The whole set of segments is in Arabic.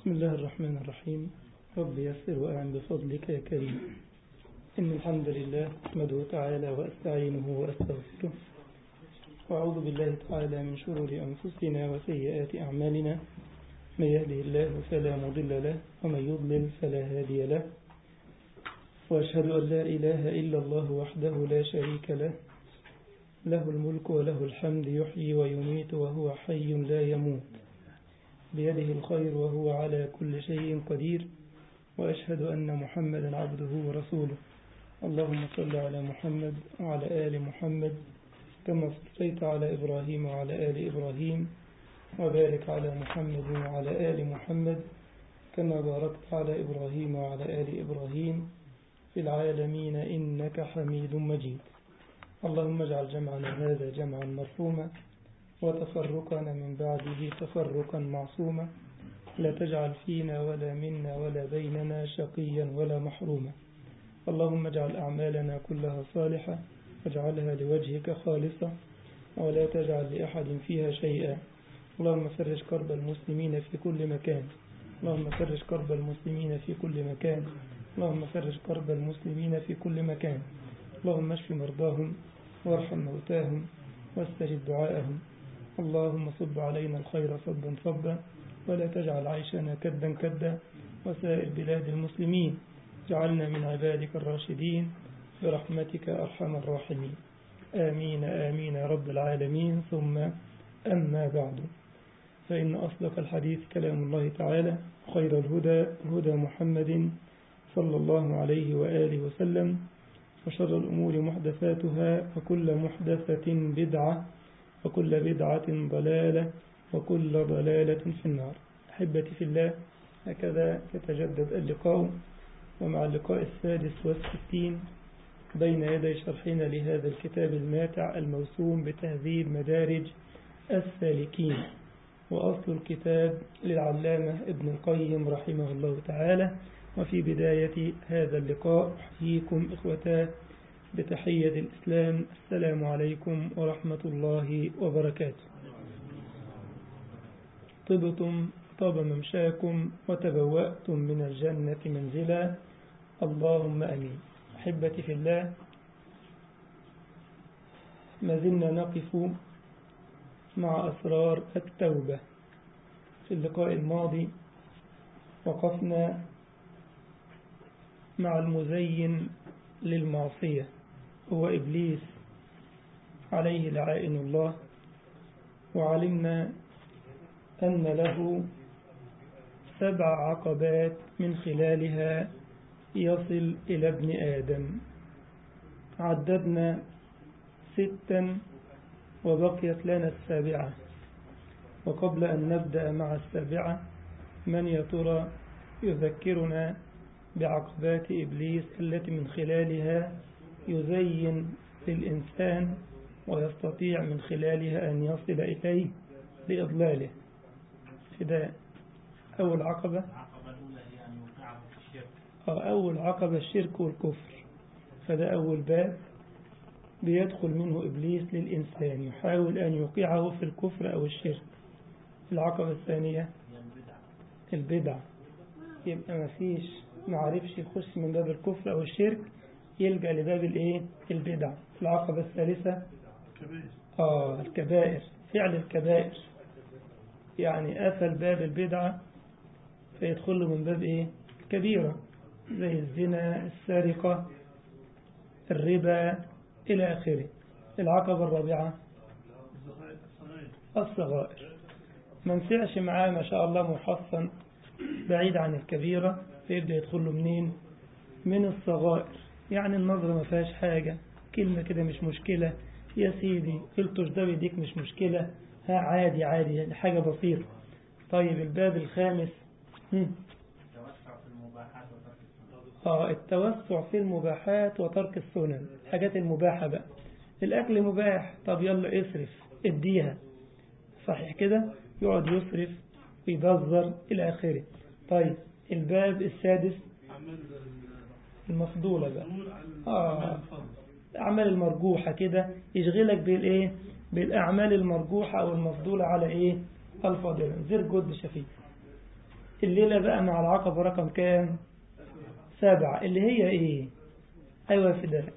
بسم الله الرحمن الرحيم. رب يسر وأعن بفضلك يا كريم. إن الحمد لله أحمده تعالى وأستعينه وأستغفره، وأعوذ بالله تعالى من شرور أنفسنا وسيئات أعمالنا. من يهده الله فلا مضل له، ومن يضلل فلا هادي له، وأشهد أن لا إله إلا الله وحده لا شريك له، له الملك وله الحمد، يحيي ويميت وهو حي لا يموت، بيده الخير وهو على كل شيء قدير. وأشهد أن محمدا عبده ورسوله. اللهم صل على محمد وعلى آل محمد كما صليت على إبراهيم وعلى آل إبراهيم، وبارك على محمد وعلى آل محمد كما باركت على إبراهيم وعلى آل إبراهيم في العالمين إنك حميد مجيد. اللهم اجعل جمعنا هذا جمعا مرحوما، وتفرقنا من بعده تفرقا معصوما، لا تجعل فينا ولا منا ولا بيننا شقيا ولا محروما. اللهم اجعل أعمالنا كلها صالحة، واجعلها لوجهك خالصة، ولا تجعل لأحد فيها شيئا. اللهم فرج كرب المسلمين في كل مكان، اللهم فرج كرب المسلمين في كل مكان، اللهم فرج كرب المسلمين في كل مكان. اللهم اشف مرضاهم وارحم موتاهم واستجب دعاءهم. اللهم صب علينا الخير صبا صبا، ولا تجعل عيشنا كدا كدا، وسائر بلاد المسلمين جعلنا من عبادك الراشدين برحمتك أرحم الراحمين. آمين آمين يا رب العالمين. ثم أما بعد، فإن أصدق الحديث كلام الله تعالى، خير الهدى هدى محمد صلى الله عليه وآله وسلم، وشر الأمور محدثاتها، وكل محدثة بدعة، وكل بدعة ضلالة، وكل ضلالة في النار. أحبتي في الله، هكذا يتجدد اللقاء، ومع اللقاء 66 بين يدي شرحنا لهذا الكتاب الماتع الموسوم بتهذيب مدارج السالكين، وأصل الكتاب للعلامة ابن القيم رحمه الله تعالى. وفي بداية هذا اللقاء أحييكم إخوتاه بتحية الإسلام، السلام عليكم ورحمة الله وبركاته. طبتم طاب ممشاكم، وتبوأتم من الجنة منزلا، اللهم أمين. أحبتي في الله، ما زلنا نقف مع أسرار التوبة. في اللقاء الماضي وقفنا مع المزين للمعصية، هو إبليس عليه لعائن الله، وعلمنا أن له 7 عقبات من خلالها يصل إلى ابن آدم. عددنا 6 وبقيت لنا 7، وقبل أن نبدأ مع 7، من يا ترى يذكرنا بعقبات إبليس التي من خلالها يزين للإنسان ويستطيع من خلالها أن يصل إليه لإضلاله. فده أول عقبة. أول عقبة الشرك والكفر، فده أول باب بيدخل منه إبليس للإنسان، يحاول أن يوقعه في الكفر أو الشرك. العقبة الثانية البدع، يبقى ما فيش معرفش يخش من باب الكفر أو الشرك، يلجأ لباب البدع. العقبة الثالثة الكبائر، فعل الكبائر، يعني قفل باب البدعة فيدخل له من باب كبيرة، زي الزنا، السرقة، الربا إلى آخره. العقبة الرابعة الصغائر، ما نسعش معاه ما شاء الله محصن بعيد عن الكبيرة، فيبدأ يدخل له منين؟ من الصغائر، يعني النظرة ما فيهاش حاجة، كلمة كده مش مشكلة يا سيدي، قلتش ده بيديك مش مشكلة، عادي يعني حاجة بسيطة. طيب الباب الخامس التوسع في المباحات وترك السنن. الحاجات المباحة بقى، الأكل مباح، طب يلا اصرف اديها، صحيح كده، يقعد يصرف ويبذر إلى آخره. طيب الباب السادس المفضولة بقى، الأعمال المرجوحة كده، يشغلك بالأعمال المرجوحة أو المفضولة على الفاضلة، زر جد شفيق. الليلة بقى مع العقبة رقم كام؟ 7 اللي هي ايه؟ ايوه فداء.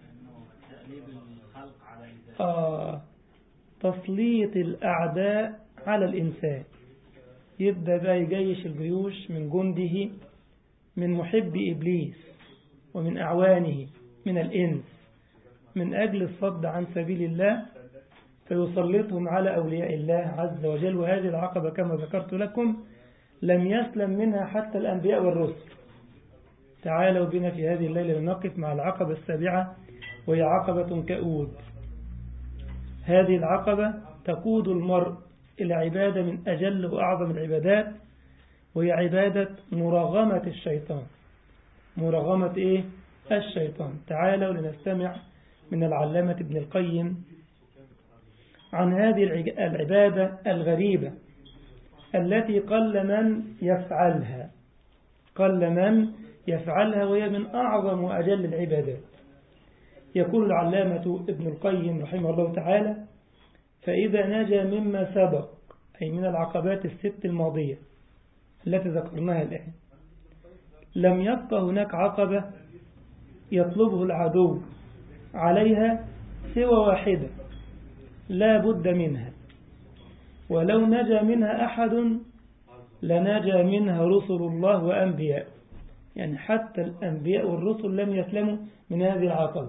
تسليط الأعداء على الإنسان. يبدأ بقى يجيش الجيوش من جنده، من محب إبليس ومن أعوانه من الإنس، من أجل الصد عن سبيل الله، فيسلطهم على أولياء الله عز وجل. وهذه العقبة كما ذكرت لكم لم يسلم منها حتى الأنبياء والرسل. تعالوا بنا في هذه الليلة لنقف مع العقبة السابعة، وهي عقبة كؤود. هذه العقبة تقود المرء إلى عبادة من أجل وأعظم العبادات، وهي عبادة مراغمة الشيطان. مراغمة إيه؟ الشيطان. تعالوا لنستمع من العلامة ابن القيم عن هذه العبادة الغريبة التي قل من يفعلها. قل من يفعلها، وهي من أعظم وأجل العبادات. يقول العلامة ابن القيم رحمه الله تعالى: فإذا نجا مما سبق، أي من العقبات الست الماضية التي ذكرناها الآن، لم يبقى هناك عقبة يطلبه العدو عليها سوى واحدة لا بد منها، ولو نجا منها أحد لنجا منها رسل الله وأنبياء. يعني حتى الأنبياء والرسل لم يسلموا من هذه العقبة،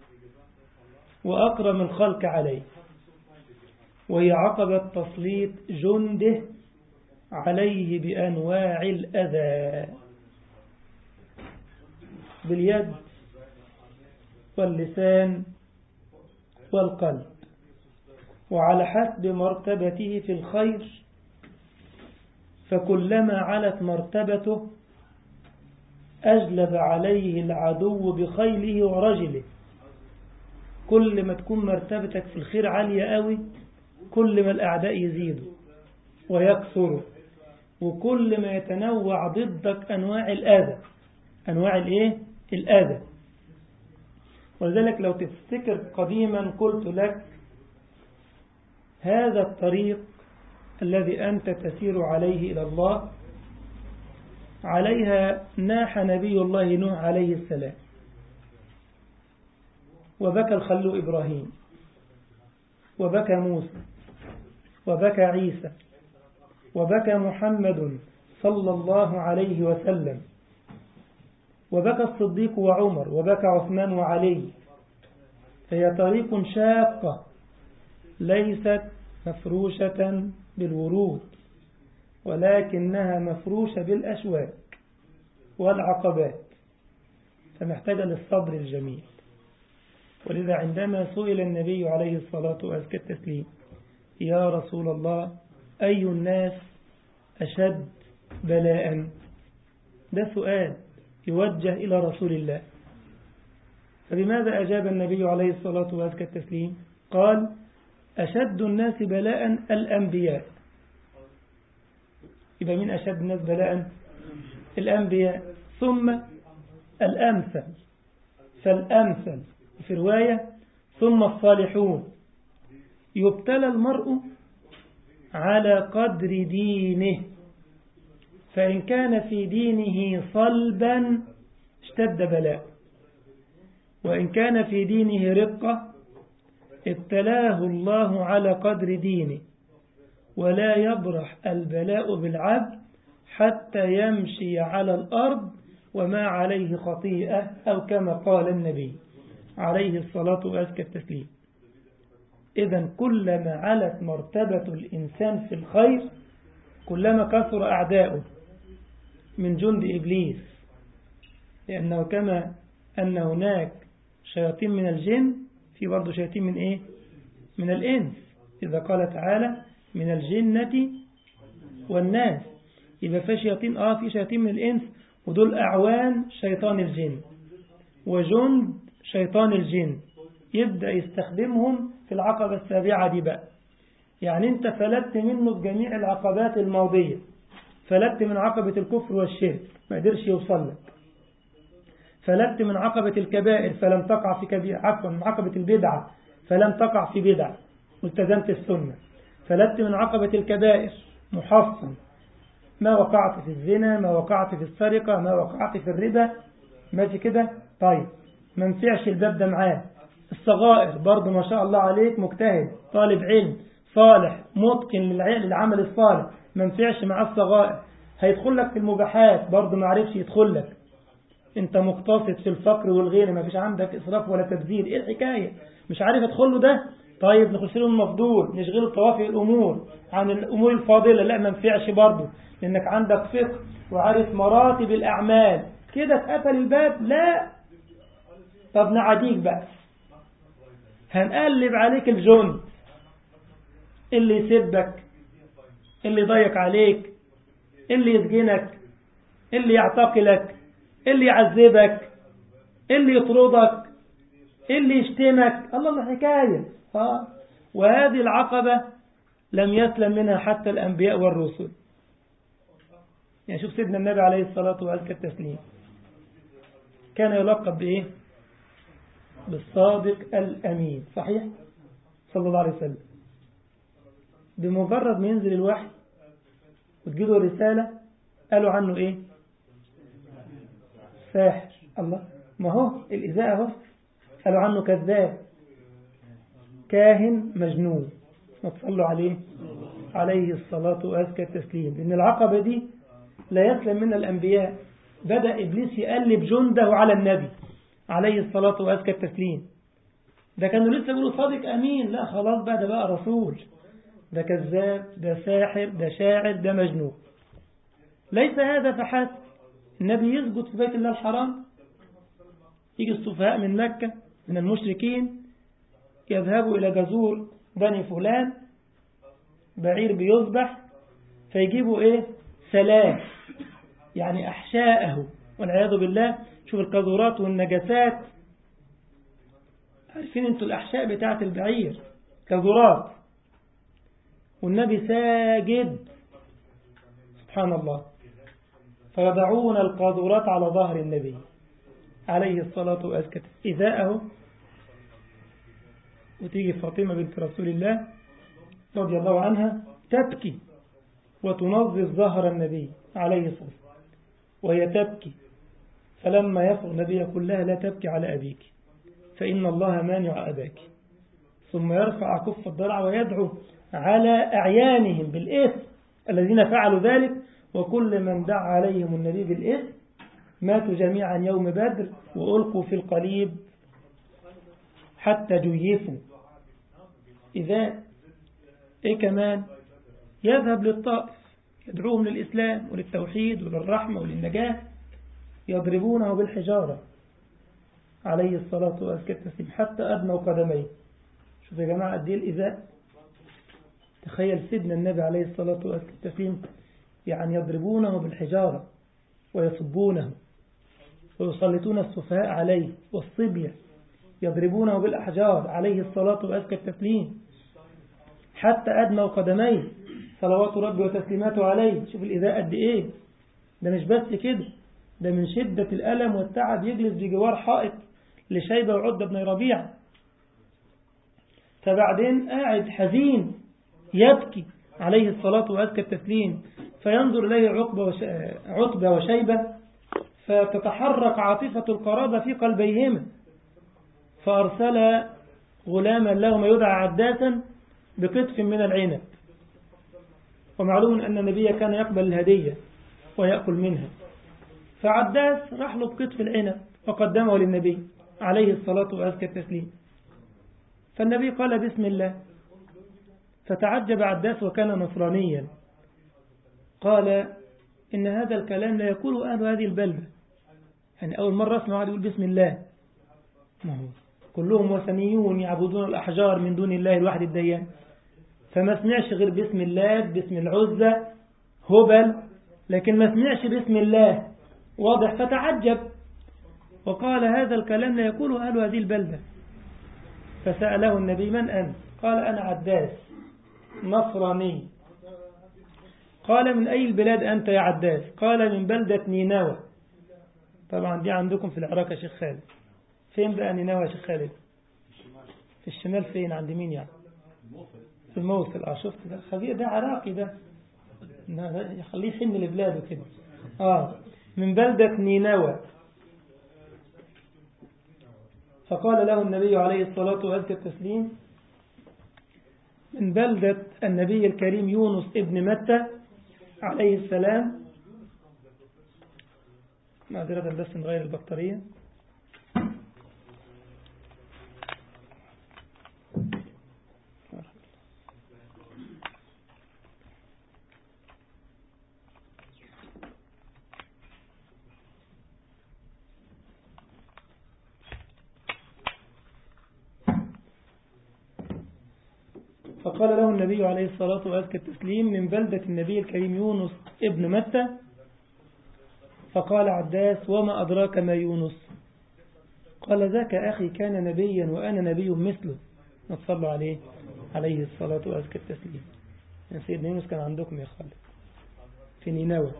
وأكرم الخلق عليه، وهي عقبة تسليط جنده عليه بأنواع الأذى، باليد واللسان والقلب، وعلى حسب مرتبته في الخير. فكلما علت مرتبته أجلب عليه العدو بخيله ورجله. كل ما تكون مرتبتك في الخير عالية قوي، كل ما الأعداء يزيدوا ويكثروا، وكل ما يتنوع ضدك أنواع الأذى. أنواع الإيه؟ الأذى. ولذلك لو تفتكر قديما قلت لك هذا الطريق الذي أنت تسير عليه إلى الله، عليها ناح نبي الله نوح عليه السلام، وبكى الخليل إبراهيم، وبكى موسى، وبكى عيسى، وبكى محمد صلى الله عليه وسلم، وبكى الصديق وعمر، وبكى عثمان وعلي. فهي طريق شاقة ليست مفروشة بالورود، ولكنها مفروشة بالأشواك والعقبات، فمحتاجة للصبر الجميل. ولذا عندما سئل النبي عليه الصلاة والتسليم: يا رسول الله، أي الناس أشد بلاء؟ ده سؤال يوجه إلى رسول الله. فبماذا أجاب النبي عليه الصلاة والتسليم؟ قال: أشد الناس بلاء الأنبياء. يبقى من أشد الناس بلاء؟ الأنبياء، ثم الأمثل فالأمثل، في رواية ثم الصالحون. يبتلى المرء على قدر دينه، فإن كان في دينه صلبا اشتد بلاء، وإن كان في دينه رقة ابتلاه الله على قدر دينه. ولا يبرح البلاء بالعبد حتى يمشي على الأرض وما عليه خطيئة، أو كما قال النبي عليه الصلاة والتسليم. إذن كلما علت مرتبة الإنسان في الخير، كلما كثر أعداؤه من جند إبليس، لأنه كما أن هناك شياطين من الجن، في برضه شياطين من إيه؟ من الإنس. إذا قال تعالى من الجنة والناس، إذا في شياطين في شياطين من الإنس، ودول أعوان شيطان الجن وجند شيطان الجن، يبدأ يستخدمهم في العقبة السابعة دي بقى. يعني أنت فلت منه بجميع العقبات الماضية، فلت من عقبة الكفر والشرك ما قدرش يوصل لك، فلت من عقبة الكبائر فلم تقع في كبير، عفوا من عقبة البدعة فلم تقع في بدعة والتزمت السنة، فلت من عقبة الكبائر محصن ما وقعت في الزنا، ما وقعت في السرقة، ما وقعت في الربا، ماشي كده. طيب ما نفعش الباب ده معاه. الصغائر برضو ما شاء الله عليك، مجتهد طالب علم صالح متقن للعمل الصالح، ما نفعش معاه الصغائر. هيدخل لك في المباحات برضو ما عرفش يدخل لك. انت مقتصد في الفقر والغير، ما فيش عندك إسراف ولا تبذير، ايه الحكاية؟ مش عارف يدخل له ده. طيب نخش له المفضول، نشغله الطوافي الأمور عن الأمور الفاضلة، لا ما نفعش برضو، لأنك عندك فقه وعارف مراتب الأعمال. كده اتقفل الباب؟ لا. طب نعديك بقى، هنقلب عليك الجند، اللي يسبك، اللي يضيق عليك، اللي يسجنك، اللي يعتقلك، اللي يعذبك، اللي يطردك، اللي يشتمك. الله الحكاية. وهذه العقبة لم يسلم منها حتى الأنبياء والرسل. يعني شوف سيدنا النبي عليه الصلاة والتسليم كان يلقب بإيه؟ بالصادق الأمين، صحيح؟ صلى الله عليه وسلم. بمجرد ما ينزل الوحي وتجيله رسالة قالوا عنه إيه؟ ساحر. الله، ما هو الإزاء هو قالوا عنه كذاب، كاهن، مجنون. ما تصلوا عليه عليه الصلاة وأزكى التسليم. لأن العقبة دي لا يسلم منها الأنبياء. بدأ إبليس يقلب جنده على النبي عليه الصلاة وأزكى التسليم. ده كانوا لسه يقولوا صادق أمين، لا خلاص بقى ده بقى رسول، ده كذاب، ده ساحر، ده شاعر، ده مجنون. ليس هذا فحسب. النبي يسجد في بيت الله الحرام، يجي السفهاء من مكة من المشركين يذهبوا إلى جزور بني فلان، بعير بيذبح، فيجيبوا إيه؟ سلام، يعني أحشاءه والعياذ بالله. شوف القذورات والنجاسات، عارفين انتوا الأحشاء بتاعة البعير كذورات، والنبي ساجد سبحان الله، فيضعون القاذورات على ظهر النبي عليه الصلاة والسلام إذاءه. وتيجي فاطمة بنت رسول الله رضي الله عنها تبكي وتنظف ظهر النبي عليه الصلاة والسلام وهي تبكي. فلما يفرغ النبي يقول لها لا تبكي على أبيك فإن الله مانع أباك. ثم يرفع كف الضلع ويدعو على أعيانهم بالإثم الذين فعلوا ذلك، وكل من دعا عليهم النبي بالإثم ماتوا جميعا يوم بدر وألقوا في القليب حتى جيفوا. إذا إيه كمان؟ يذهب للطائف يدعوهم للإسلام وللتوحيد وللرحمة وللنجاة، يضربونه بالحجارة عليه الصلاة والسلام حتى أدنوا قدميه. شوف يا جماعة قد إيه الإيذاء. تخيل سيدنا النبي عليه الصلاة والسلام يعني يضربونه بالحجارة ويصبونه ويسلطون السفهاء عليه والصبية، يضربونه بالأحجار عليه الصلاة والسلام حتى أدنوا قدميه صلوات ربي وتسليماته عليه. شوف الإيذاء قد إيه. ده مش بس كده، ده من شدة الألم والتعب يجلس بجوار حائط لشيبة وعدة بن ربيعة، فبعدين قاعد حزين يبكي عليه الصلاة والتسليم، فينظر إليه عتبة وشيبة فتتحرك عاطفة القرابة في قلبيهما، فأرسل غلاما لهما يدعى عداسا بقطف من العنب. ومعلوم أن النبي كان يقبل الهدية ويأكل منها، فعداس راح له بقطف العنب وقدمه للنبي عليه الصلاة والتسليم. فالنبي قال بسم الله، فتعجب عداس وكان نصرانيا، قال إن هذا الكلام لا يقول أهل هذه البلدة. يعني أول مرة أسمع واحد يقول بسم الله، ما هو كلهم وثنيون يعبدون الأحجار من دون الله الواحد الديان، فما سمعش غير بسم الله، باسم العزة، هبل، لكن ما سمعش بسم الله، واضح. فتعجب وقال هذا الكلام لا يقوله أهل هذه البلدة. فسأله النبي من أنت؟ قال أنا عداس نصراني. قال من أي البلاد أنت يا عداس؟ قال من بلدة نينوى. طبعا دي عندكم في العراق يا شيخ خالد. فين بقى نينوى يا شيخ خالد؟ في الشمال فين؟ عند مين يعني؟ في الموصل. شفت ده خبير، ده عراقي ده. يخليه يحن لبلاده كده. من بلدة نينوى. فقال له النبي عليه الصلاة وأزكى التسليم من بلدة النبي الكريم يونس ابن متى عليه السلام. معذرة بس نغير البطارية. فقال له النبي عليه الصلاة وأزكى التسليم من بلدة النبي الكريم يونس ابن متى. فقال عباس وما أدراك ما يونس؟ قال ذاك أخي كان نبيا وأنا نبي مثله. نصلى عليه الصلاة وأزكى التسليم. يعني سيدنا يونس كان عندكم يا خالد في نينوى.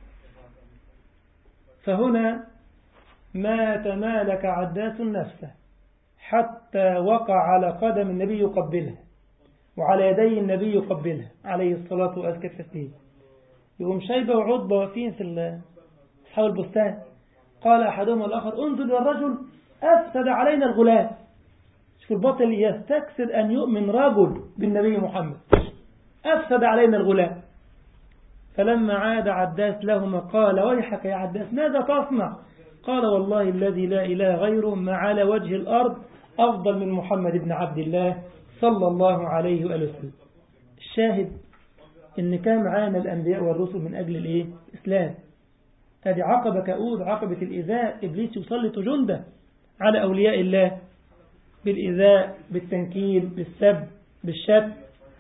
فهنا ما تمالك عداس نفسه حتى وقع على قدم النبي يقبلها وعلى يدي النبي يقبلها عليه الصلاة وأزكى التسليم. يقوم شيبة وعضبة واقفين في أصحاب البستان. قال أحدهم الآخر انظر للرجل أفسد علينا الغلام. شوف الباطل يستكثر أن يؤمن رجل بالنبي محمد. أفسد علينا الغلام. فلما عاد عداس لهما قال ويحك يا عداس ماذا تصنع؟ قال والله الذي لا إله غيره ما على وجه الأرض أفضل من محمد بن عبد الله صلى الله عليه وآله وسلم. الشاهد إن كان معانا الأنبياء والرسل من أجل الإسلام. هذه عقبة كؤود، عقبة الإيذاء. إبليس يسلط جنده على أولياء الله بالإيذاء، بالتنكيل، بالسب، بالشتم.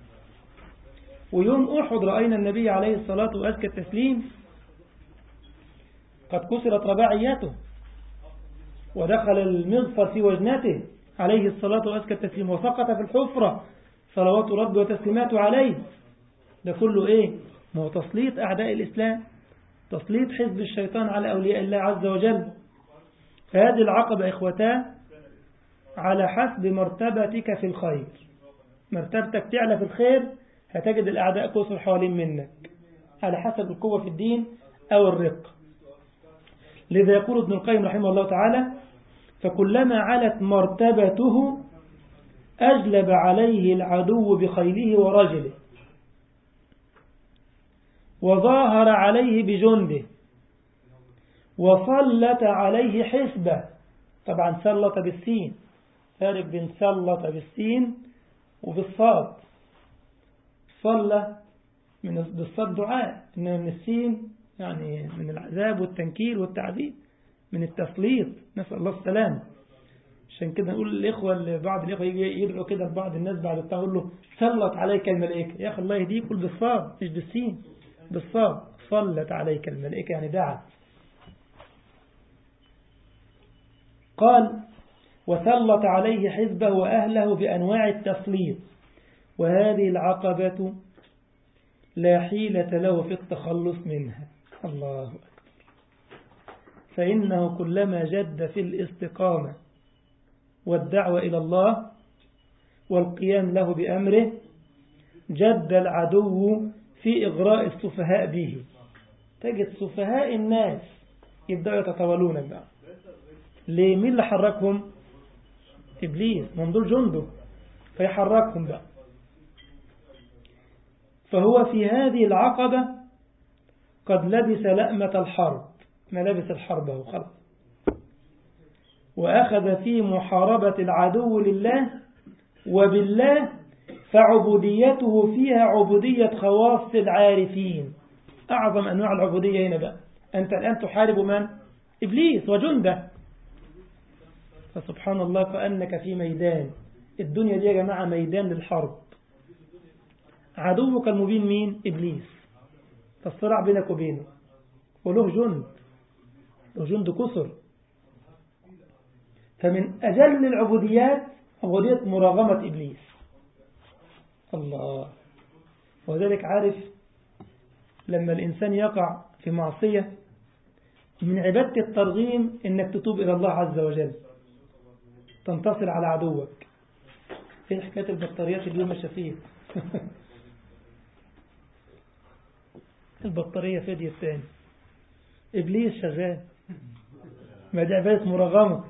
ويوم أحد رأينا النبي عليه الصلاة وأزكى التسليم قد كسرت رباعيته ودخل المغفر في وجنته عليه الصلاة وأزكى التسليم وسقط في الحفرة صلوات رب وتسليماته عليه. ده كله ما هو تسليط أعداء الإسلام، تسليط حزب الشيطان على أولياء الله عز وجل. فهذه العقبة إخوتاه على حسب مرتبتك في الخير. مرتبتك تعلى في الخير هتجد الأعداء كثر حوالين منك على حسب القوة في الدين أو الرق. لذا يقول ابن القيم رحمه الله تعالى فكلما علت مرتبته أجلب عليه العدو بخيله ورجله وظاهر عليه بجنده وسلط عليه حسبه. طبعا سلط بالسين، فارق بين سلط بالسين وبالصاد. صلى بالصاد دعاء، إنما من السين يعني من العذاب والتنكيل والتعذيب، من التسليط، نسأل الله السلام. عشان كده نقول للإخوة، بعض الإخوة يجي يدعو كده لبعض الناس بعد التهور له سلط عليك الملائكة. يا أخي الله يهديك، قل بالصاد مش بالسين، بالصاد. صلت عليك الملائكة يعني دعت. قال وسلط عليه حزبه وأهله بأنواع التسليط. وهذه العقبة لا حيلة له في التخلص منها. الله أكبر. فإنه كلما جد في الاستقامة والدعوة إلى الله والقيام له بأمره جد العدو في إغراء السفهاء به. تجد سفهاء الناس يبدأوا يتطاولون بقى. ليه؟ مين اللي حركهم؟ إبليس، من دول جنده، فيحركهم بقى. فهو في هذه العقبة قد لبس لأمة الحرب، ملابس الحرب هو خلق، وأخذ في محاربة العدو لله وبالله، فعبوديته فيها عبودية خواص العارفين. أعظم أنواع العبودية هنا بقى. أنت الآن تحارب من؟ إبليس وجنده. فسبحان الله كأنك في ميدان. الدنيا دي يا جماعة ميدان للحرب. عدوك المبين مين؟ إبليس. فالصراع بينك وبينه، وله جند، له جند كسر. فمن أجل العبوديات عبودية مراغمة إبليس. الله. وذلك عارف لما الإنسان يقع في معصية من عبادة الترغيم إنك تتوب إلى الله عز وجل، تنتصر على عدوك. في حكاية البطاريات اليوم ماشية فيه. البطارية فدية تاني. إبليس شغال، ما دي عبادة مراغمة.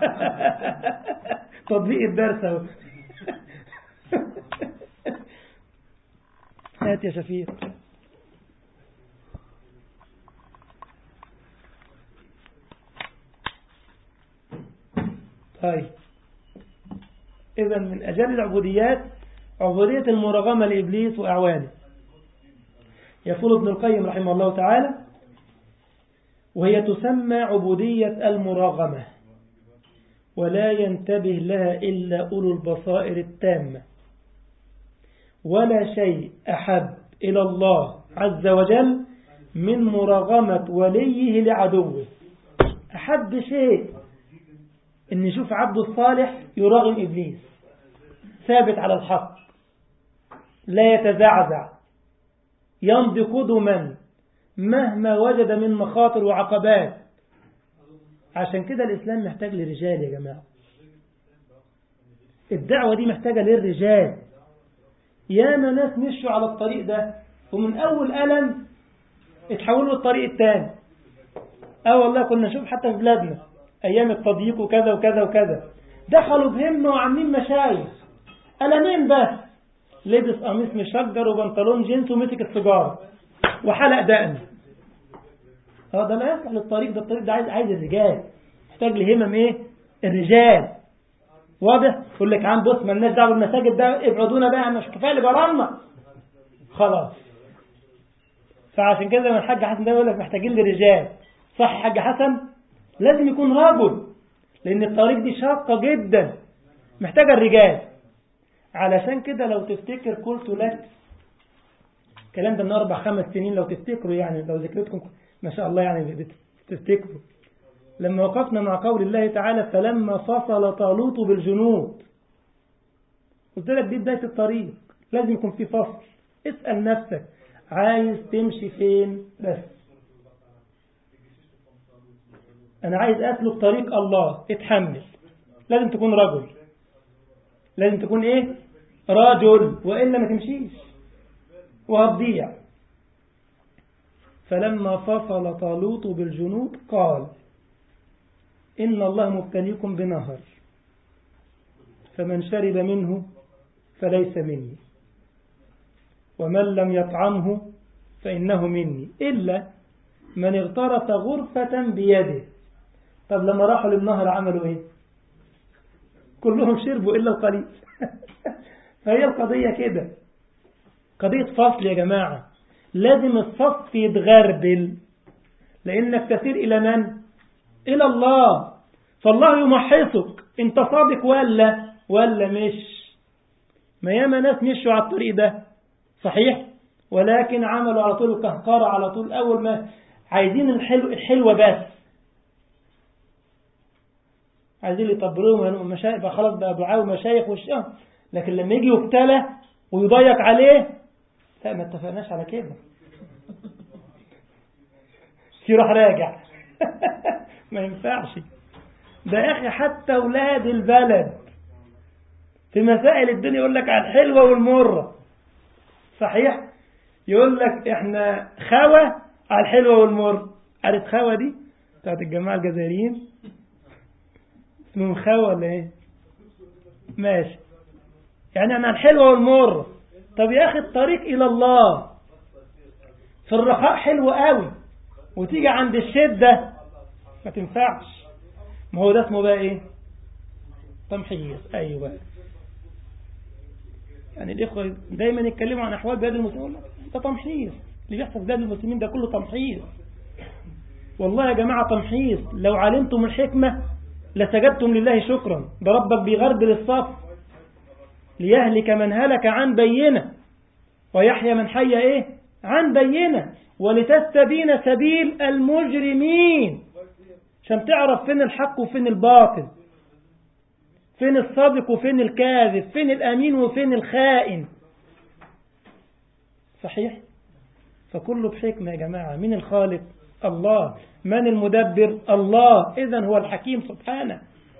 تطبيق الدرس اهو. هات يا شفيق. طيب، إذن من أجل العبوديات عبودية المراغمة لإبليس وأعوانه. يقول ابن القيم رحمه الله تعالى: وهي تسمى عبودية المراغمة، ولا ينتبه لها إلا أولو البصائر التامة، ولا شيء أحب إلى الله عز وجل من مراغمة وليه لعدوه. أحب شيء إن يشوف عبد الصالح يراغم إبليس ثابت على الحق، لا يتزعزع، يمضي قدما مهما وجد من مخاطر وعقبات. عشان كده الإسلام محتاج للرجال يا جماعة. الدعوة دي محتاجة للرجال. ياما ناس مشوا على الطريق ده ومن أول ألم اتحولوا للطريق الثاني. والله كنا نشوف حتى في بلادنا أيام التضييق وكذا وكذا وكذا، دخلوا بهمة وعاملين مشايخ ألمين بس، لبس قميص مشجر وبنطلون جينز ومسك السيجارة وحلق دقن. ده لا يصلح للطريق ده. الطريق ده عايز الرجال، محتاج لهمم ايه؟ الرجال. واضح؟ يقول لك عم بص، ما الناس دعوه بالمساجد ده، ابعدونا بقى، مش كفايه اللي برانا خلاص. فعشان كده لما الحاج حسن ده يقول لك محتاجين لرجال، صح يا حاج حسن؟ لازم يكون رجل، لان الطريق دي شاقه جدا، محتاجه الرجال. علشان كده لو تفتكر قلت لك الكلام ده من 4-5 سنين، لو تفتكروا يعني، لو ذكرتكم ما شاء الله يعني تفتكروا، لما وقفنا مع قول الله تعالى: فلما فصل طالوت بالجنود. قلت لك دي بداية الطريق، لازم يكون في فصل. اسأل نفسك عايز تمشي فين؟ بس أنا عايز أسلك طريق الله، اتحمل. لازم تكون رجل، لازم تكون إيه؟ رجل، وإلا ما تمشيش وهتضيع. فلما فصل طالوت بالجنود قال: إن الله مبتليكم بنهر، فمن شرب منه فليس مني، ومن لم يطعمه فإنه مني، إلا من اغترف غرفة بيده. طب لما راحوا للنهر عملوا إيه؟ كلهم شربوا إلا القليل. فهي القضية كده، قضية فصل يا جماعة. لازم الصف يتغربل، لأنك تسير إلى من؟ إلى الله. فالله يمحصك انت صادق ولا مش. ما ياما ناس مشوا على الطريق ده صحيح، ولكن عملوا على طول الكهكرة، على طول أول ما عايزين الحلوة بس، عايزين يطبروهم مشايخ بقى، خلاص بقى دعاء ومشايخ والشيخ. لكن لما يجي يبتلى ويضيق عليه، لا ما اتفقناش على كده، يروح راجع. ما ينفعش ده يا أخي. حتى أولاد البلد في مسائل الدنيا يقول لك على الحلوة والمرة، صحيح؟ يقول لك احنا خوة على الحلوة والمرة. عارف خوة دي بتاعت الجماعة الجزائريين؟ اسمهم خوة ولا ايه؟ ماشي، يعني انا الحلوة والمرة. طب يا أخي الطريق إلى الله في الرخاء حلو قوي، وتيجي عند الشدة ما تنفعش. ما هو ده اسمه بقى ايه؟ تمحيص. ايوه، يعني الإخوة دايما يتكلموا عن أحوال بلاد المسلمين، ده تمحيص. اللي بيحصل في بلاد المسلمين ده كله تمحيص. والله يا جماعة تمحيص. لو علمتم الحكمة لسجدتم لله شكرا. ده ربك بيغربل الصف ليهلك من هلك عن بينة ويحيى من حي ايه؟ عن بينة، ولتستبين سبيل المجرمين. عشان تعرف فين الحق وفين الباطل، فين الصادق وفين الكاذب، فين الأمين وفين الخائن. صحيح؟ فكله بحكمة يا جماعة. مين الخالق؟ الله. من المدبر؟ الله. إذن هو الحكيم سبحانه.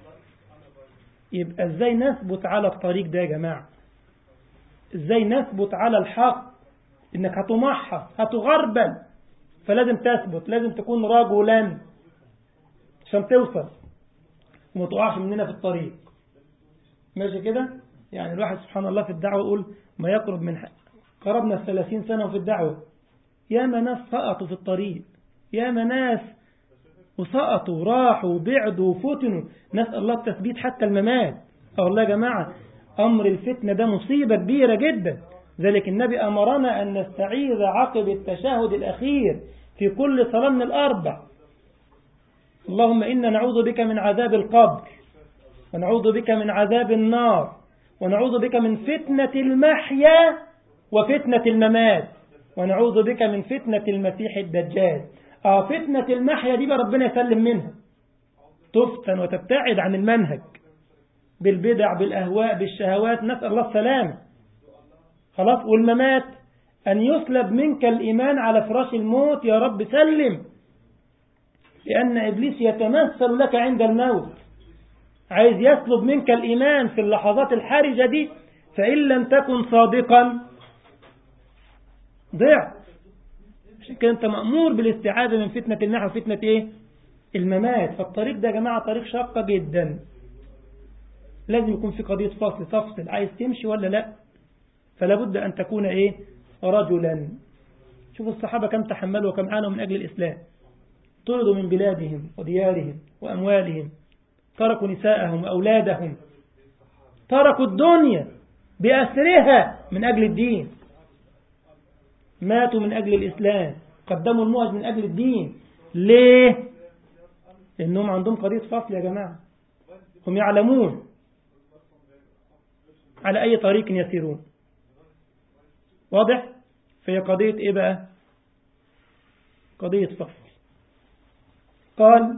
يبقى ازاي نثبت على الطريق ده يا جماعة؟ ازاي نثبت على الحق إنك هتمحى هتغربل، فلازم تثبت، لازم تكون رجلا عشان توصل وما تقعش مننا في الطريق. ماشي كده؟ يعني الواحد سبحان الله في الدعوة يقول ما يقرب من قربنا 30 سنة في الدعوة، يا ناس سقطوا في الطريق، يا ناس وسقطوا راحوا وبعدوا وفتنوا، نسأل الله التثبيت حتى الممات. والله يا جماعة أمر الفتنة ده مصيبة كبيرة جدا، ذلك النبي أمرنا أن نستعيذ عقب التشهد الأخير في كل صلاة من الأربع، اللهم إنا نعوذ بك من عذاب القبر، ونعوذ بك من عذاب النار، ونعوذ بك من فتنة المحيا وفتنة الممات، ونعوذ بك من فتنة المسيح الدجال. فتنة المحيا دي بقى ربنا يسلم منها، تفتن وتبتعد عن المنهج بالبدع بالأهواء بالشهوات، نسأل الله السلامة. خلاص. والممات أن يسلب منك الإيمان على فراش الموت، يا رب سلم، لأن إبليس يتمثل لك عند الموت، عايز يسلب منك الإيمان في اللحظات الحرجة دي، فإن لم تكن صادقا ضع. عشان كده أنت مأمور بالاستعاذة من فتنة المحيا وفتنة إيه؟ الممات. فالطريق ده يا جماعة طريق شاقة جدا، لازم يكون في قضية فصل، تفصل عايز تمشي ولا لا، فلا بد أن تكون إيه؟ رجلا. شوف الصحابة كم تحملوا وكم عانوا من أجل الإسلام، طردوا من بلادهم وديارهم وأموالهم، تركوا نساءهم وأولادهم، تركوا الدنيا بأسرها من أجل الدين، ماتوا من أجل الإسلام، قدموا الموت من أجل الدين. ليه؟ لأنهم عندهم قضية فصل يا جماعة، هم يعلمون على أي طريق يسيرون. واضح؟ فهي قضية إيه بقى؟ قضية فصل. قال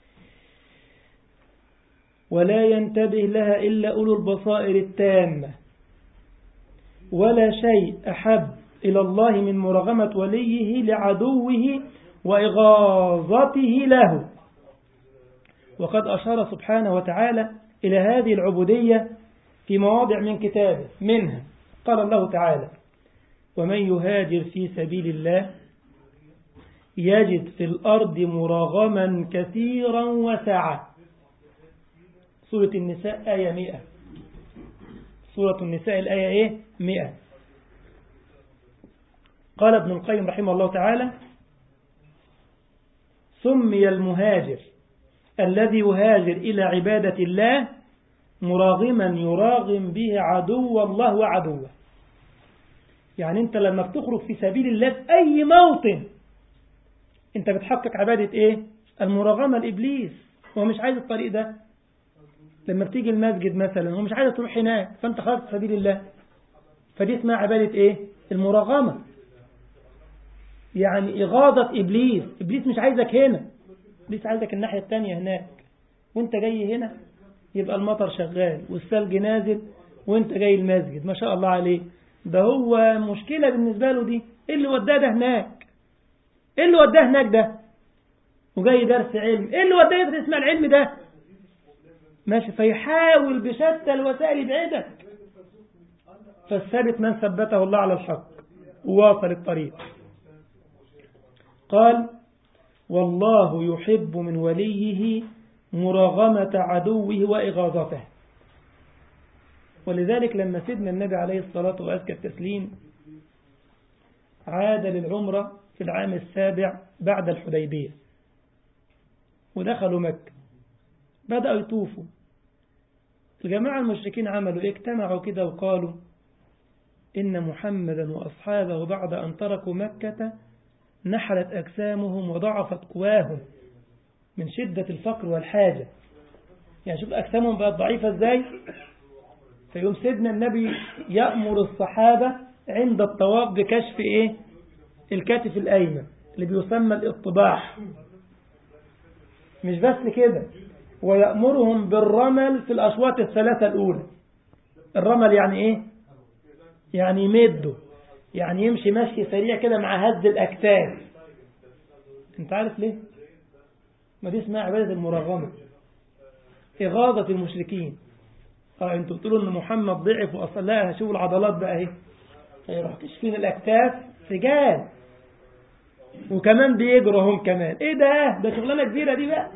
ولا ينتبه لها إلا أولو البصائر التامة، ولا شيء أحب إلى الله من مرغمة وليه لعدوه وإغاظته له. وقد أشار سبحانه وتعالى إلى هذه العبودية في مواضع من كتابه، منها قال الله تعالى ومن يهاجر في سبيل الله يجد في الأرض مراغما كثيرا وسعة. سورة النساء آية 100. سورة النساء الآية إيه؟ 100. قال ابن القيم رحمه الله تعالى سمي المهاجر الذي يهاجر إلى عبادة الله مراغما يراغم به عدو الله وعدوه. يعني أنت لما بتخرج في سبيل الله في أي موطن أنت بتحقق عبادة إيه؟ المراغمة لإبليس، هو مش عايز الطريق ده. لما بتيجي المسجد مثلا هو مش عايز تروح هناك، فأنت خرجت في سبيل الله، فدي اسمها عبادة إيه؟ المراغمة، يعني إغاظة إبليس. إبليس مش عايزك هنا، إبليس عايزك الناحية التانية هناك، وانت جاي هنا يبقى المطر شغال والثلج نازل وانت جاي المسجد، ما شاء الله عليه. ده هو مشكلة بالنسبة له دي، ايه اللي وداه ده هناك؟ ايه اللي وداه هناك ده؟ وجاي درس علم، ايه اللي وداه يدرس اسمع العلم ده؟ ماشي، فيحاول بشتى الوسائل يبعدك. فالثابت من ثبته الله على الحق وواصل الطريق. قال والله يحب من وليه مراغمة عدوه وإغاظته. ولذلك لما سيدنا النبي عليه الصلاة وأزكى التسليم عاد للعمرة في العام السابع بعد الحديبية ودخلوا مكة، بدأوا يطوفوا. الجماعة المشركين عملوا اجتمعوا كده وقالوا إن محمدا وأصحابه بعد أن تركوا مكة نحلت أجسامهم وضعفت قواهم من شدة الفقر والحاجة. يعني شوف أجسامهم بقت ضعيفة إزاي. فيوم سيدنا النبي يأمر الصحابة عند الطواف بكشف إيه؟ الكتف الأيمن اللي بيسمى الاطباح. مش بس كده، ويأمرهم بالرمل في الأشواط الثلاثة الأولى. الرمل يعني إيه؟ يعني يمده، يعني يمشي مشي سريع كده مع هز الأكتاف. انت عارف ليه؟ ما دي اسمها عبادة المراغمة، إغاظة المشركين. انتوا بتقولوا ان محمد ضعف واصلا، لا شوفوا العضلات بقى اهي، فيروح كشفين الأكتاف سجال، وكمان بيجروا هم كمان. ايه ده شغلانة كبيرة دي بقى.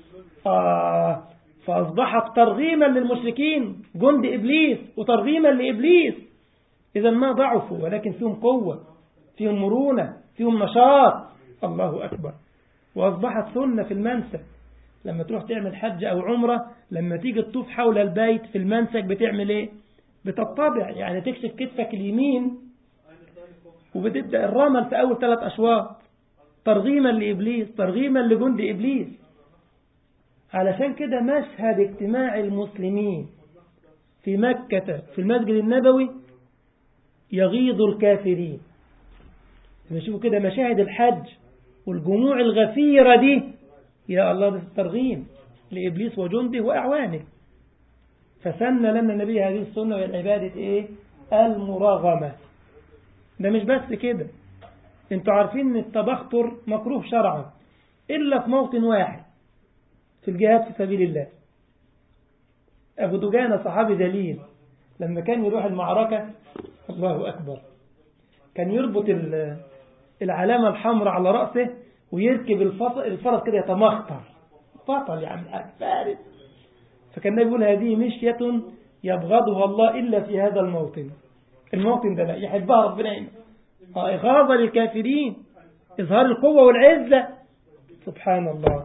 فأصبحت ترغيما للمشركين، جند إبليس وترغيما لإبليس. إذا ما ضعفوا ولكن فيهم قوة، فيهم مرونة، فيهم نشاط. الله أكبر. وأصبحت سنة في المنسك، لما تروح تعمل حج أو عمرة، لما تيجي تطوف حول البيت في المنسك بتعمل إيه؟ بتطبع، يعني تكشف كتفك اليمين وبتبدأ الرمل في أول 3 أشواط، ترغيما لإبليس، ترغيما لجند إبليس. علشان كده مشهد اجتماع المسلمين في مكة في المسجد النبوي يغيظ الكافرين. نشوفوا كده مشاهد الحج والجموع الغفيرة دي، يا الله، ده الترغيم لإبليس وجنده وأعوانه. فسن لنا النبي هذه السنة والعبادة إيه؟ المراغمة. ده مش بس كده، انتوا عارفين ان التبختر مكروه شرعا إلا في موطن واحد، في الجهاد في سبيل الله. أبو دجانة صحابي جليل لما كان يروح المعركة، الله أكبر، كان يربط العلامة الحمراء على رأسه ويركب الفرس كده يتمخطر، بطل يعني فارس. فكان يقول هذه مشية يبغضها الله إلا في هذا الموطن. الموطن ده لا يحبها ربنا هنا، إغاظة للكافرين، إظهار القوة والعزة. سبحان الله.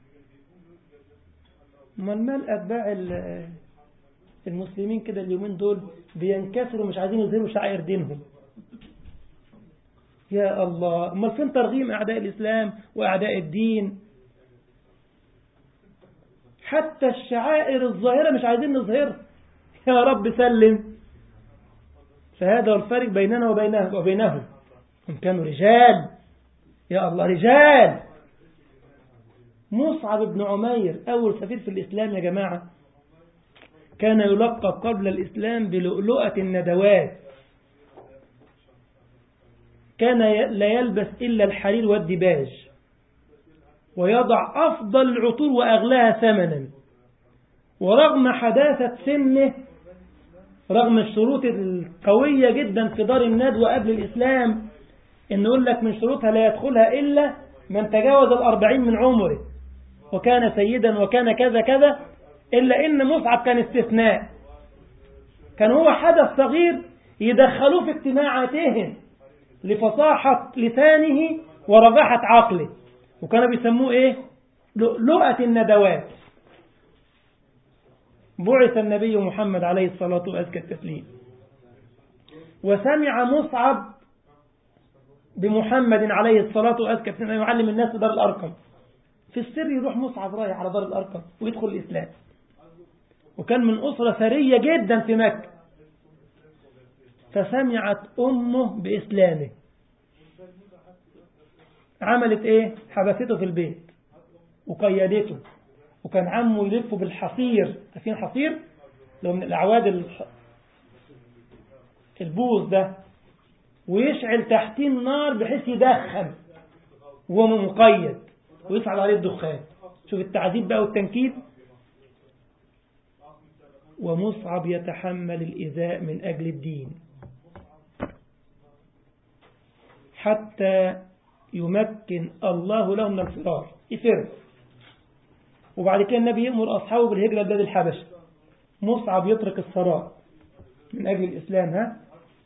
مال أتباع المسلمين كده اليومين دول بينكسروا، مش عايزين يظهروا شعائر دينهم. يا الله، امال فين ترغيم أعداء الإسلام وأعداء الدين؟ حتى الشعائر الظاهرة مش عايزين نظهرها. يا رب سلم. فهذا هو الفرق بيننا وبينهم. هم كانوا رجال، يا الله، رجال. مصعب بن عمير أول سفير في الإسلام يا جماعة، كان يلقب قبل الإسلام بلؤلؤة الندوات. كان لا يلبس إلا الحرير والدباج، ويضع أفضل العطور وأغلاها ثمنا. ورغم حداثة سنه، رغم الشروط القوية جدا في دار الندوة قبل الإسلام، إن يقول لك من شروطها لا يدخلها إلا من تجاوز 40 من عمره وكان سيدا وكان كذا كذا، إلا إن مصعب كان استثناء. كان هو حدث صغير يدخلوه في اجتماعاتهم لفصاحة لسانه ورجاحة عقله، وكانوا بيسموه إيه؟ لؤلؤة الندوات. بعث النبي محمد عليه الصلاة وأزكى التسليم، وسمع مصعب بمحمد عليه الصلاة وأزكى التسليم يعلم الناس في دار الأرقم. في السر يروح مصعب رايح على دار الأرقم ويدخل الإسلام، وكان من أسرة ثرية جدا في مكة. فسمعت أمه بإسلامه، عملت إيه؟ حبسته في البيت وقيدته. وكان عمه يلفه بالحصير، عارفين حصير؟ لو من الأعواد البوز ده، ويشعل تحتيه النار بحيث يدخن وهو مقيد ويصعد عليه الدخان. شوف التعذيب بقى والتنكيل. ومصعب يتحمل الإيذاء من أجل الدين حتى يمكن الله له من الفرار، يفر. وبعد كده النبي يأمر أصحابه بالهجرة لبلاد الحبشة. مصعب يترك الثراء من أجل الإسلام،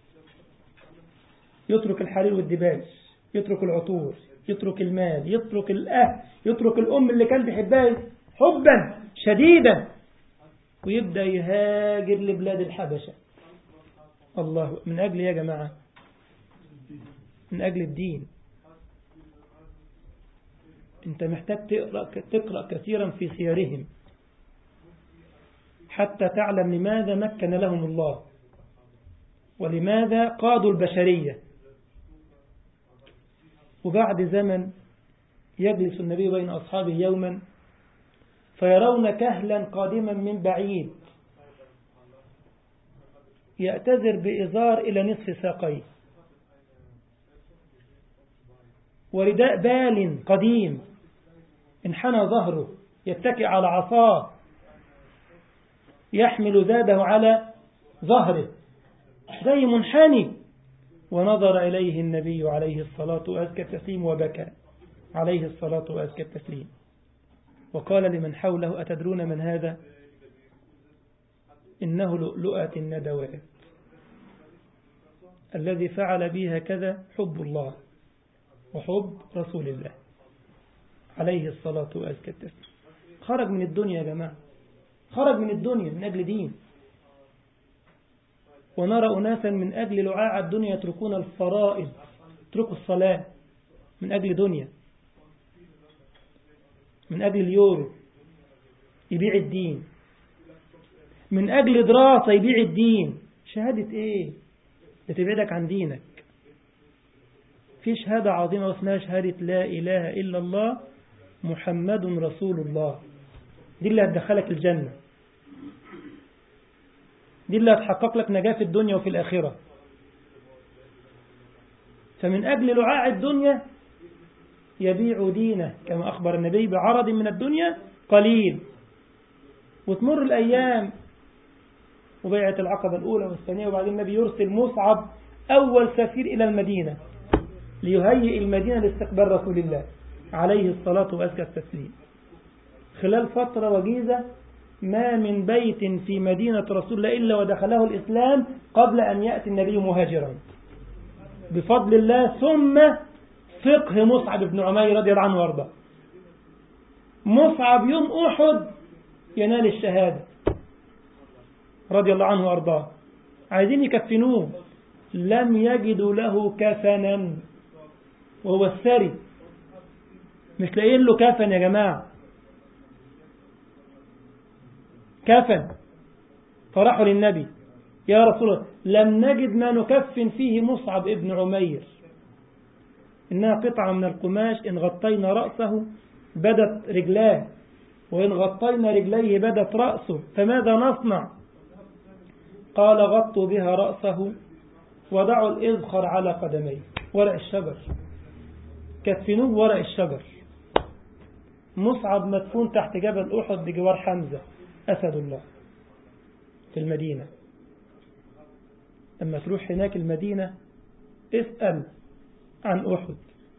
يترك الحرير والدباج، يترك العطور، يترك المال، يترك الأهل، يترك الأم اللي كان بيحبها حبا شديدا، ويبدأ يهاجر لبلاد الحبشة. الله، من أجل يا جماعة، من أجل الدين. أنت محتاج تقرأ كثيرا في سيرهم حتى تعلم لماذا مكن لهم الله ولماذا قادوا البشرية. وبعد زمن يجلس النبي بين أصحابه يوما فيرون كهلا قادما من بعيد يأتذر بإزار إلى نصف ساقيه، ورداء بال قديم انحنى ظهره، يتكئ على عصاه، يحمل زاده على ظهره زي منحني، ونظر إليه النبي عليه الصلاة وأزكى التسليم وبكى عليه الصلاة وأزكى التسليم، وقال لمن حوله: أتدرون من هذا؟ إنه لؤلؤة الندوات، الذي فعل بها كذا حب الله وحب رسول الله عليه الصلاة وأزكى التسليم. خرج من الدنيا يا جماعة، خرج من الدنيا من أجل دين. ونرى أناسا من أجل لعاع الدنيا يتركون الفرائض، يتركوا الصلاة من أجل دنيا، من أجل اليورو يبيع الدين، من أجل دراسة يبيع الدين. شهادة إيه؟ لتبعدك عن دينك. في شهادة عظيمة واسمها شهادة لا إله إلا الله محمد رسول الله، دي اللي هتدخلك الجنة، دي اللي هتحقق لك نجاة في الدنيا وفي الآخرة. فمن أجل لعاع الدنيا يبيع دينه كما أخبر النبي بعرض من الدنيا قليل. وتمر الأيام وبيعة العقبة الأولى والثانية، وبعدين النبي يرسل مصعب أول سفير إلى المدينة ليهيئ المدينة لاستقبال رسول الله عليه الصلاة وأزكى التسليم. خلال فترة وجيزة ما من بيت في مدينة رسول الله إلا ودخله الإسلام قبل أن يأتي النبي مهاجرا بفضل الله. ثم فقه مصعب بن عمير رضي الله عنه وارضاه. مصعب يوم أحد ينال الشهادة رضي الله عنه وارضاه، عايزين يكفنوه، لم يجدوا له كفنا وهو الثري، مش لاقيين له كفن يا جماعة، كفن. فراحوا للنبي: يا رسول الله لم نجد ما نكفن فيه مصعب ابن عمير، إنها قطعة من القماش إن غطينا رأسه بدت رجلاه، وإن غطينا رجليه بدت رأسه، فماذا نصنع؟ قال: غطوا بها رأسه وضعوا الإذخر على قدميه، ورق الشجر، كفنوه ورق الشجر. مصعب مدفون تحت جبل أحد بجوار حمزة أسد الله في المدينة. لما تروح هناك المدينة اسأل عن أحد،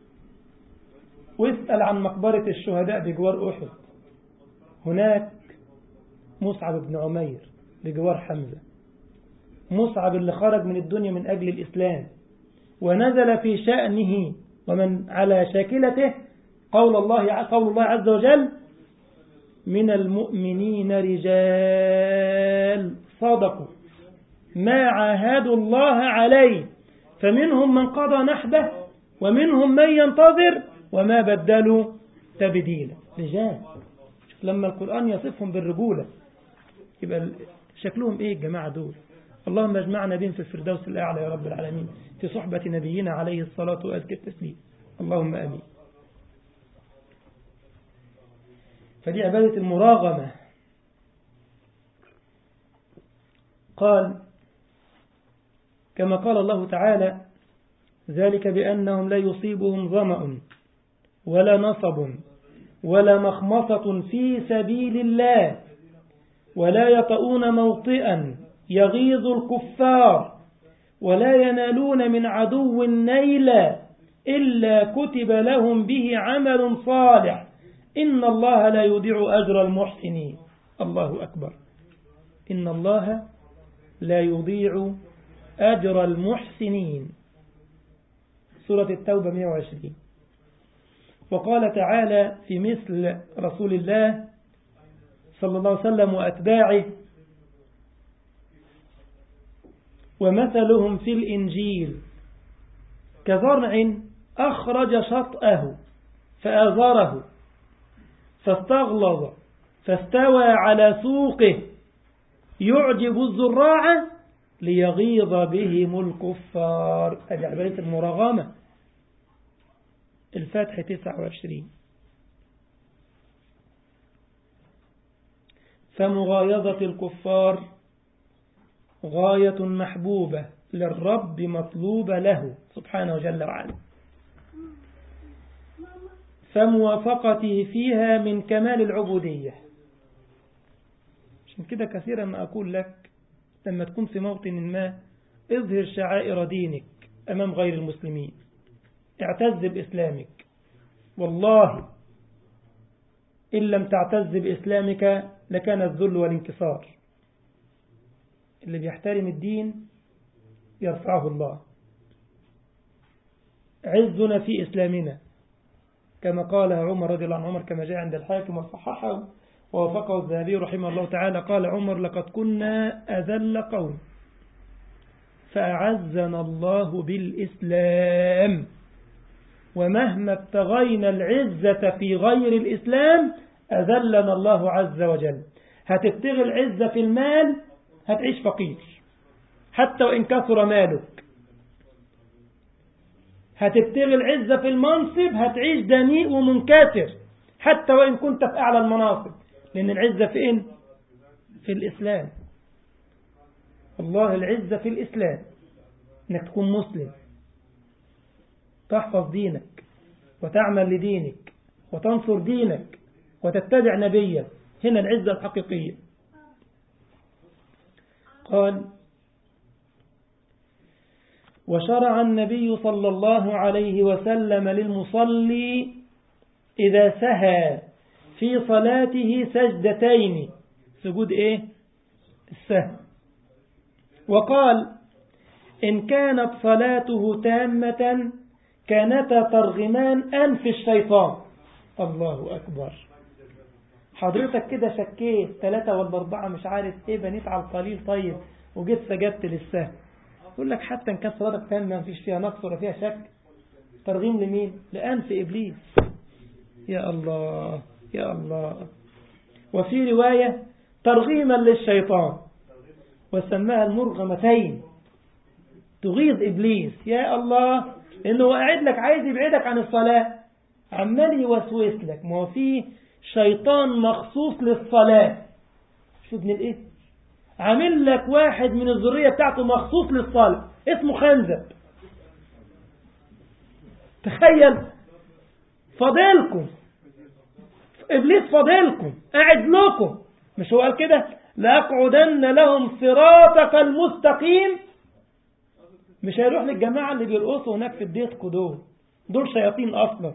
واسأل عن مقبرة الشهداء بجوار أحد، هناك مصعب بن عمير بجوار حمزة. مصعب اللي خرج من الدنيا من أجل الإسلام ونزل في شأنه ومن على شاكلته قول الله عز وجل: من المؤمنين رجال صدقوا ما عاهدوا الله عليه فمنهم من قضى نحبه ومنهم من ينتظر وما بدلوا تبديلا. رجال، لما القرآن يصفهم بالرجولة يبقى شكلهم ايه الجماعة دول؟ اللهم اجمعنا بهم في الفردوس الأعلى يا رب العالمين في صحبة نبينا عليه الصلاة وأزكى التسليم، اللهم آمين. فدي عبادة المراغمة. قال كما قال الله تعالى: ذلك بأنهم لا يصيبهم ظمأ ولا نصب ولا مخمصة في سبيل الله ولا يطؤون موطئا يغيظ الكفار ولا ينالون من عدو نيلا إلا كتب لهم به عمل صالح إن الله لا يضيع أجر المحسنين. الله أكبر، إن الله لا يضيع أجر المحسنين. سورة التوبة 120. وقال تعالى في مثل رسول الله صلى الله عليه وسلم وأتباعه: ومثلهم في الإنجيل كزرع أخرج شطأه فآزره فاستغلظ فاستوى على سوقه يعجب الزراع ليغيظ بهم الكفار. هذه عبارة المراغمة. الفتح 29. فمغايظة الكفار غاية محبوبة للرب مطلوبة له سبحانه وجل وعلا، فموافقته فيها من كمال العبودية. عشان كده كثيرا ما أقول لك لما تكون في موطن ما اظهر شعائر دينك أمام غير المسلمين. اعتز بإسلامك، والله إن لم تعتز بإسلامك لكان الذل والانكسار. اللي بيحترم الدين يرفعه الله. عزنا في إسلامنا كما قال عمر رضي الله عنه، عمر كما جاء عند الحاكم وصححه ووافقه الذهبي رحمه الله تعالى، قال عمر: لقد كنا أذل قوم فأعزنا الله بالإسلام، ومهما ابتغينا العزة في غير الإسلام أذلنا الله عز وجل. هتبتغي العزة في المال هتعيش فقير حتى وإن كثر مالك. هتبتغي العزة في المنصب هتعيش دنيء ومنكسر حتى وإن كنت في أعلى المناصب، لأن العزة فين؟ في الإسلام. الله العزة في الإسلام، إنك تكون مسلم، تحفظ دينك وتعمل لدينك وتنصر دينك وتتبع نبيا، هنا العزة الحقيقية. قال: وشرع النبي صلى الله عليه وسلم للمصلي إذا سهى في صلاته سجدتين، سجود إيه؟ السهو. وقال: إن كانت صلاته تامة كانتا ترغمان أنف الشيطان. الله أكبر. حضرتك كده شكيت 3 ولا 4 مش عارف إيه، بنيت على القليل طيب وجيت سجدت للسهو، يقول لك حتى إن كانت صلاتك تامة ما فيش فيها نقص ولا فيها شك، ترغيم لمين؟ لأنف إبليس. يا الله يا الله. وفي رواية ترغيما للشيطان، وسماها المرغمتين، تغيظ إبليس. يا الله، إنه قاعد لك عايز يبعدك عن الصلاة، عمال يوسوس لك. ما هو في شيطان مخصوص للصلاة. شو ابن الإيه؟ عامل لك واحد من الذرية بتاعته مخصوص للصلاة اسمه خنزب. تخيل، فاضلكم إبليس، فاضلكم قاعد لكم. مش هو قال كده: لأقعدن لهم صراطك المستقيم؟ مش هيروح للجماعة اللي بيرقصوا هناك في الديسكو، دول شياطين أصلا.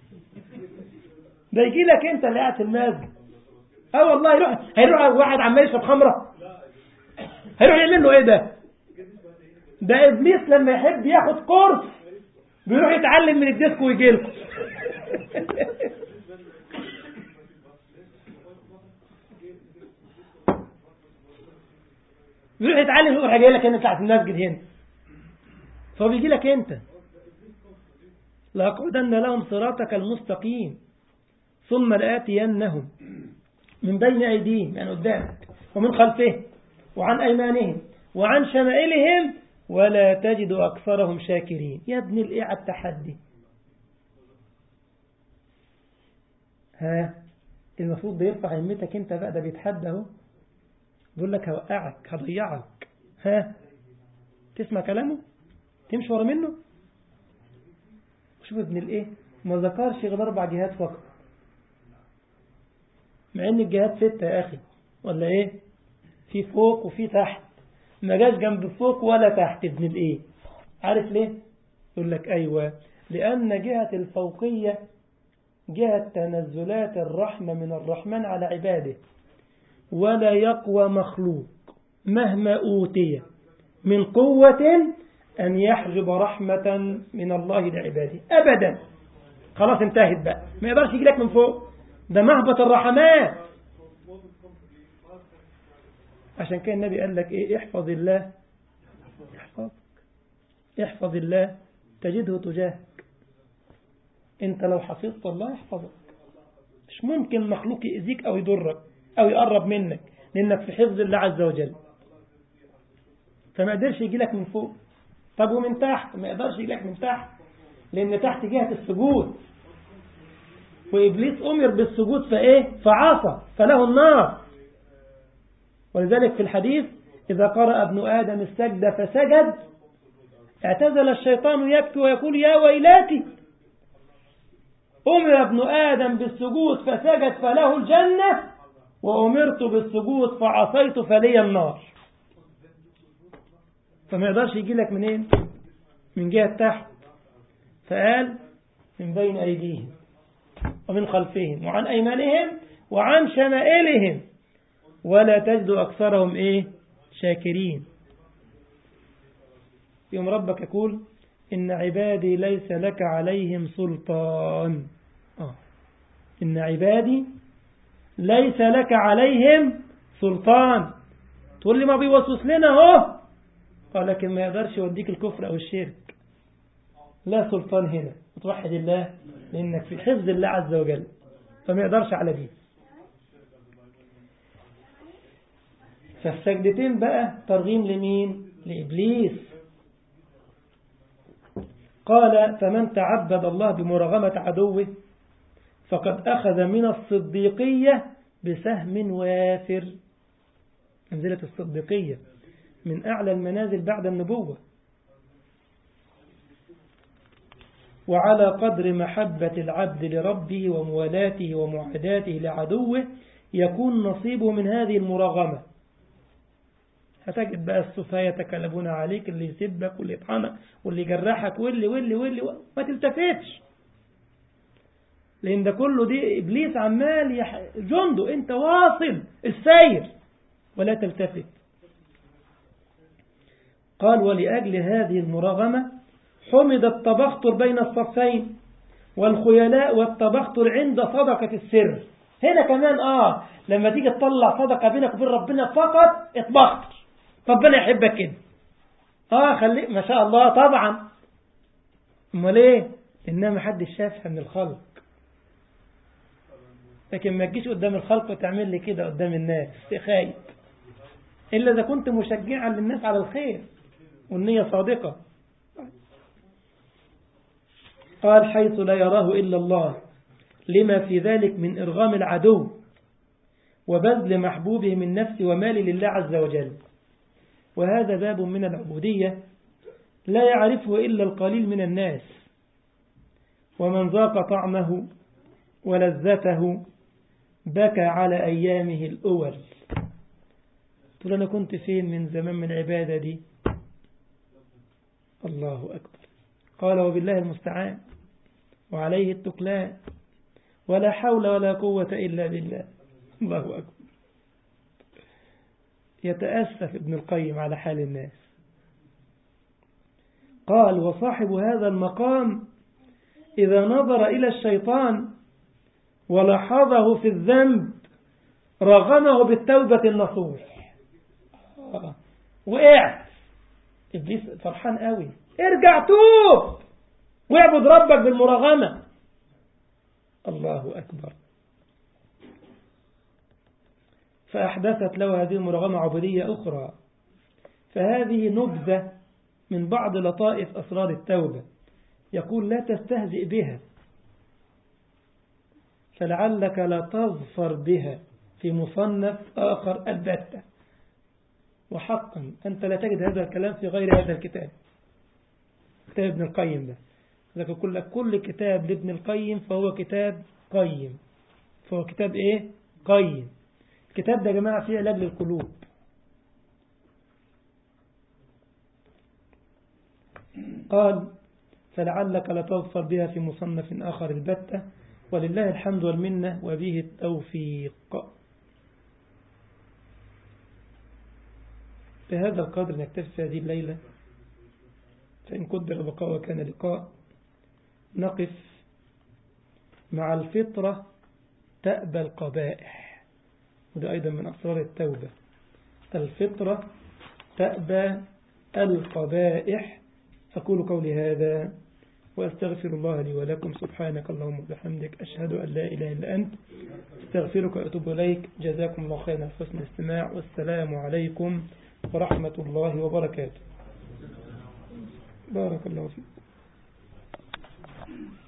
ده يجي لك أنت اللي قاعد في المسجد. والله هيروح واحد عمال يشرب خمرة، هيروح يعمل له إيه ده إبليس لما يحب ياخد كورس بيروح يتعلم من الديسكو ويجي لكم. بيروح يتعلم، يروح جاي لك هنا بتاعت المسجد هنا، فهو بيجي لك انت. لأقعدن لهم صراطك المستقيم ثم لآتينهم من بين أيديهم، يعني قدامك، ومن خلفهم، وعن أيمانهم، وعن شمائلهم، ولا تجد أكثرهم شاكرين. يا ابن الإيه على التحدي. المفروض بيرفع همتك انت بقى، ده بيتحدى اهو، بيقول لك هوقعك هضيعك. تسمع كلامه؟ تمشي ورا منه؟ شوف ابن الايه، ما ذكرش غير 4 جهات فقط، مع ان الجهات 6 يا اخي، ولا ايه؟ في فوق وفي تحت، ما جاش جنب فوق ولا تحت. ابن الايه عارف ليه؟ يقول لك ايوه، لان جهة الفوقية جهة تنزلات الرحمة من الرحمن على عباده، ولا يقوى مخلوق مهما أوتي من قوة أن يحجب رحمة من الله لعباده أبدا. خلاص انتهت بقى، ما يقدرش يجي لك من فوق، ده مهبط الرحمات. عشان كده النبي قال لك ايه؟ احفظ الله يحفظك، احفظ الله تجده تجاهك. انت لو حفظت الله يحفظك. مش ممكن مخلوق يأذيك او يضرك او يقرب منك، لانك في حفظ الله عز وجل. فما قدرش يجي لك من فوق. طب ومن تحت؟ ما يقدرش يجي لك من تحت، لان تحت جهة السجود، وإبليس أمر بالسجود فإيه؟ فعصى فله النار. ولذلك في الحديث: إذا قرأ ابن آدم السجد فسجد اعتزل الشيطان يبكي ويقول: يا ويلاتي. أمر ابن آدم بالسجود فسجد فله الجنة، وأمرت بالسجود فعصيت فلي النار. فما يقدرش يجي لك منين؟ من جهة تحت، فقال من بين أيديهم ومن خلفهم وعن أيمانهم وعن شمائلهم ولا تجد أكثرهم شاكرين. يوم ربك يقول إن عبادي ليس لك عليهم سلطان. إن عبادي ليس لك عليهم سلطان. تقول لي ما بيوسوس لنا اهو، قال لكن ما يقدرش يوديك الكفر أو الشرك. لا سلطان هنا، وتوحد الله لأنك في حفظ الله عز وجل، فما يقدرش على دي. فالسجدتين بقى ترغيم لمين؟ لإبليس. قال فمن تعبد الله بمراغمة عدوه فقد أخذ من الصديقية بسهم وافر. منزلة الصديقية من أعلى المنازل بعد النبوة. وعلى قدر محبة العبد لربه وموالاته ومعاداته لعدوه يكون نصيبه من هذه المراغمة. هتجد بقى السفهاء يتكلمون عليك، اللي يسبك واللي يطعنك واللي يجرحك واللي ما تلتفتش، لأن ده كله دي إبليس عمال جنده، أنت واصل السير ولا تلتفت. قال ولأجل هذه المراغمة حمد التبختر بين الصفين والخيلاء والتبختر عند صدقة السر. هنا كمان لما تيجي تطلع صدقة بينك وبين ربنا فقط اتبختر، ربنا يحبك كده. خليك ما شاء الله طبعا. امال ايه؟ انما محدش شافها من الخلق، لكن ما تجيش قدام الخلق وتعمل لي كده قدام الناس خايف، إلا إذا كنت مشجعا للناس على الخير والنية صادقة. قال حيث لا يراه إلا الله لما في ذلك من إرغام العدو وبذل محبوبه من نفس ومال لله عز وجل. وهذا باب من العبودية لا يعرفه إلا القليل من الناس، ومن ذاق طعمه ولذته بكى على أيامه الأول. تقول أنا كنت فين من زمان من العبادة دي؟ الله أكبر. قال وبالله المستعان وعليه التكلان ولا حول ولا قوة إلا بالله. الله أكبر. يتأسف ابن القيم على حال الناس. قال وصاحب هذا المقام إذا نظر إلى الشيطان ولاحظه في الذنب رغمه بالتوبة النصوح. وقعت إبليس فرحان قوي، ارجع توب واعبد ربك بالمراغمة. الله أكبر. فأحدثت له هذه المراغمة عبودية أخرى. فهذه نبذة من بعض لطائف أسرار التوبة. يقول لا تستهزئ بها فلعلك لا تظفر بها في مصنف آخر البتة. وحقا أنت لا تجد هذا الكلام في غير هذا الكتاب، كتاب ابن القيم ده. لكن أقول لك كل كتاب لابن القيم فهو كتاب قيم، فهو كتاب إيه؟ قيم. الكتاب ده يا جماعة فيه علاج للقلوب. قال فلعلك لا تظفر بها في مصنف آخر البتة ولله الحمد والمنة وبه التوفيق. بهذا القدر نكتفي في هذه الليلة، فإن قدر بقاء وكان لقاء. نقف مع الفطرة تأبى القبائح، وده أيضا من أسرار التوبة. الفطرة تأبى القبائح. أقول قولي هذا وأستغفر الله لي ولكم. سبحانك اللهم وبحمدك أشهد أن لا إله إلا أنت أستغفرك وأتوب إليك. جزاكم الله خيرا حسن الاستماع، والسلام عليكم ورحمة الله وبركاته. بارك الله فيك.